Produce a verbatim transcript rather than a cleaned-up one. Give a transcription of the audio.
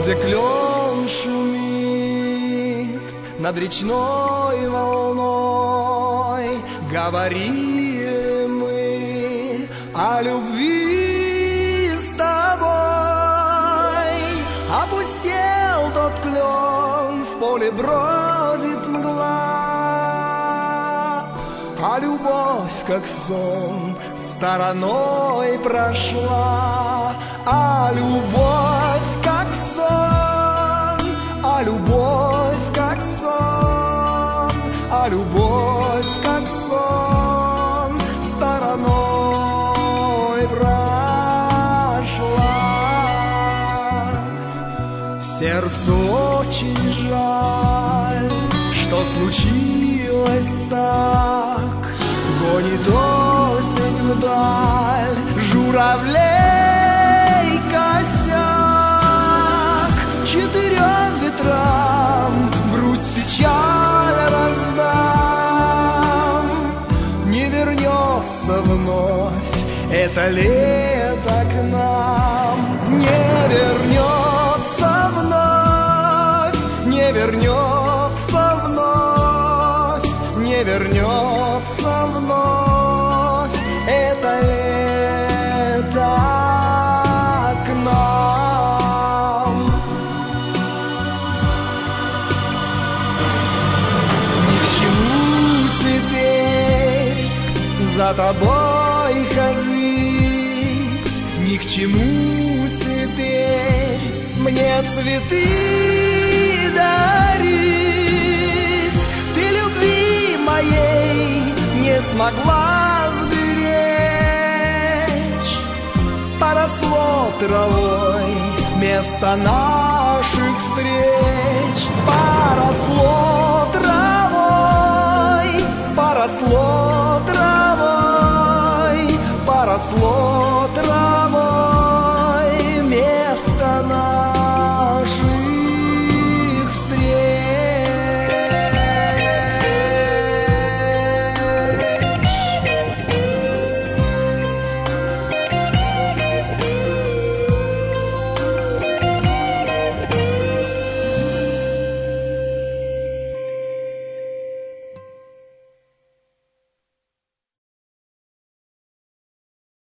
где клен шумит над речной волной, говорили мы о любви с тобой. Опустел тот клен, в поле бродит мгла, а любовь, как сон, стороной прошла. А любовь, как сон, а любовь, как сон, а любовь, как сон, стороной прошла. Сердцу очень жаль, что случилось так. Гонит осень вдаль журавлей косяк. Четырем ветрам грусть, печаль раздам. Не вернется вновь это лето к нам. Не вернется вновь, не вернется вновь, не вернется вновь это лето к нам. Ни к чему теперь за тобой ходить, ни к чему теперь мне цветы дарить. Ты любви моей не смогла сберечь, поросло травой место наших встреч.